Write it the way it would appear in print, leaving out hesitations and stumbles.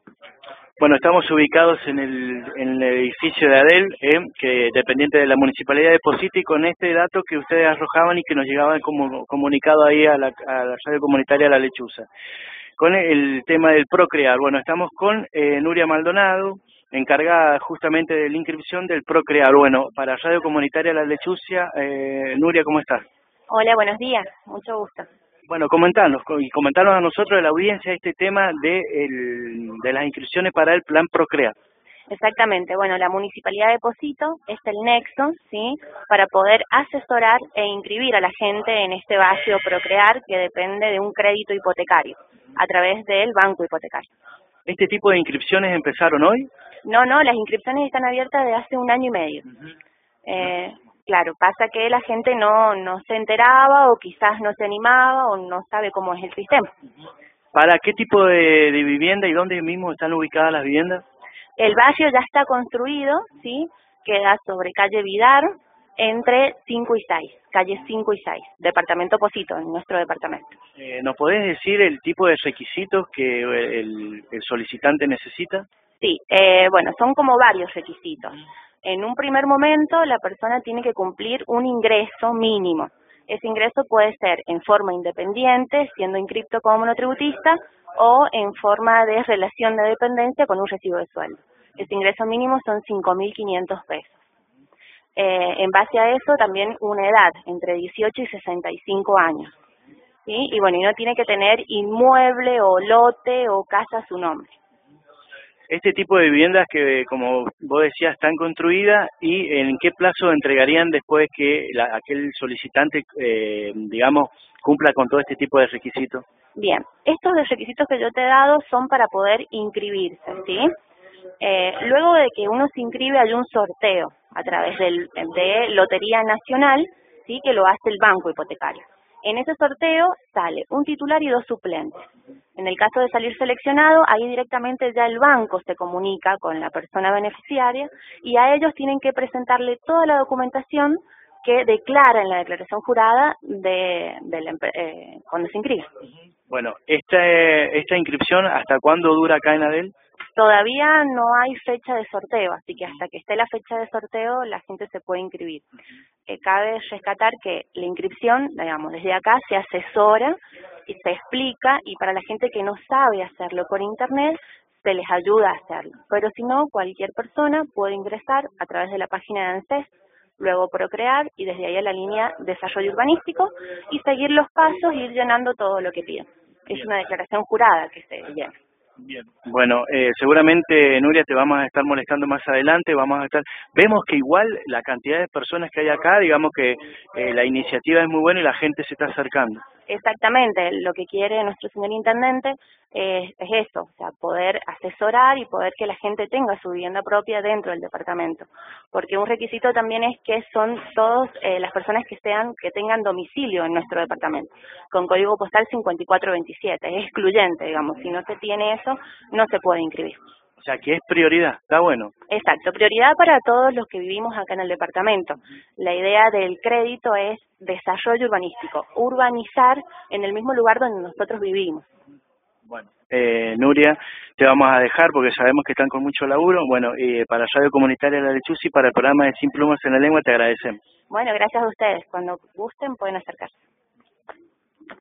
Bueno, estamos ubicados en el edificio de ADEL, que dependiente de la Municipalidad de Posito, y con este dato que ustedes arrojaban y que nos llegaban como comunicado ahí a la radio comunitaria La Lechuza. Con el tema del Procrear, bueno, estamos con Nuria Maldonado, encargada justamente de la inscripción del Procrear. Bueno, para Radio Comunitaria La Lechuza, Nuria, ¿cómo estás? Hola, buenos días, mucho gusto. Bueno, comentarnos a nosotros de la audiencia este tema de las inscripciones para el plan Procrear. Exactamente, bueno, la Municipalidad de Posito es el nexo, ¿sí?, para poder asesorar e inscribir a la gente en este vacío Procrear que depende de un crédito hipotecario a través del banco hipotecario. ¿Este tipo de inscripciones empezaron hoy? No, las inscripciones están abiertas de hace 1 año y medio. Claro, pasa que la gente no se enteraba o quizás no se animaba o no sabe cómo es el sistema. ¿Para qué tipo de vivienda y dónde mismo están ubicadas las viviendas? El barrio ya está construido, ¿sí? Queda sobre calle Vidar, entre 5 y 6, calles 5 y 6, departamento Posito, en nuestro departamento. ¿Nos podés decir el tipo de requisitos que el solicitante necesita? Sí, bueno, son como varios requisitos. En un primer momento, la persona tiene que cumplir un ingreso mínimo. Ese ingreso puede ser en forma independiente, siendo inscripto como monotributista, o en forma de relación de dependencia con un recibo de sueldo. Ese ingreso mínimo son 5.500 pesos. En base a eso, también una edad, entre 18 y 65 años. ¿Sí? Y bueno, y no tiene que tener inmueble o lote o casa a su nombre. Este tipo de viviendas que, como vos decías, están construidas, ¿y en qué plazo entregarían después que aquel solicitante, digamos, cumpla con todo este tipo de requisitos? Bien, estos requisitos que yo te he dado son para poder inscribirse, ¿sí? Luego de que uno se inscribe hay un sorteo a través de Lotería Nacional, ¿sí?, que lo hace el banco hipotecario. En ese sorteo sale un titular y 2 suplentes. En el caso de salir seleccionado, ahí directamente ya el banco se comunica con la persona beneficiaria y a ellos tienen que presentarle toda la documentación que declara en la declaración jurada cuando se inscribe. Bueno, esta inscripción, ¿hasta cuándo dura acá en ADEL? Todavía no hay fecha de sorteo, así que hasta que esté la fecha de sorteo la gente se puede inscribir. Cabe rescatar que la inscripción, digamos, desde acá se asesora y se explica, y para la gente que no sabe hacerlo por internet, se les ayuda a hacerlo. Pero si no, cualquier persona puede ingresar a través de la página de ANSES, luego Procrear, y desde ahí a la línea Desarrollo Urbanístico, y seguir los pasos e ir llenando todo lo que piden. Es una declaración jurada que se llena. Bien. Bueno, seguramente, Nuria, te vamos a estar molestando más adelante, vemos que igual la cantidad de personas que hay acá, digamos que la iniciativa es muy buena y la gente se está acercando. Exactamente, lo que quiere nuestro señor intendente es eso, o sea, poder asesorar y poder que la gente tenga su vivienda propia dentro del departamento, porque un requisito también es que son todas las personas que tengan domicilio en nuestro departamento, con código postal 5427, es excluyente, digamos, si no se tiene eso, no se puede inscribir. O sea, que es prioridad, está bueno. Exacto, prioridad para todos los que vivimos acá en el departamento. La idea del crédito es desarrollo urbanístico, urbanizar en el mismo lugar donde nosotros vivimos. Bueno, Nuria, te vamos a dejar porque sabemos que están con mucho laburo. Bueno, para Radio Comunitaria La Lechuza y para el programa de Sin Plumas en la Lengua te agradecemos. Bueno, gracias a ustedes. Cuando gusten pueden acercarse.